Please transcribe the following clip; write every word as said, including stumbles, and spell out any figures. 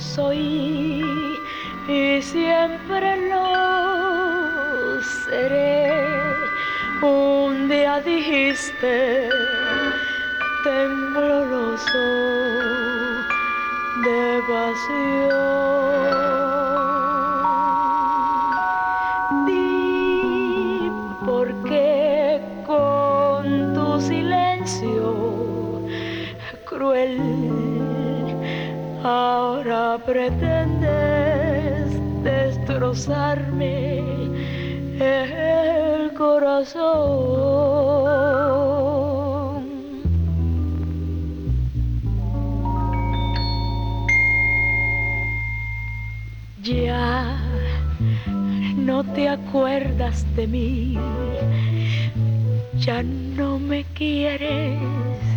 soy y siempre lo seré. Un día dijiste tembloroso de pasión. Di por qué con tu silencio cruel ahora pretendes destrozarme el corazón. Ya no te acuerdas de mí, ya no me quieres.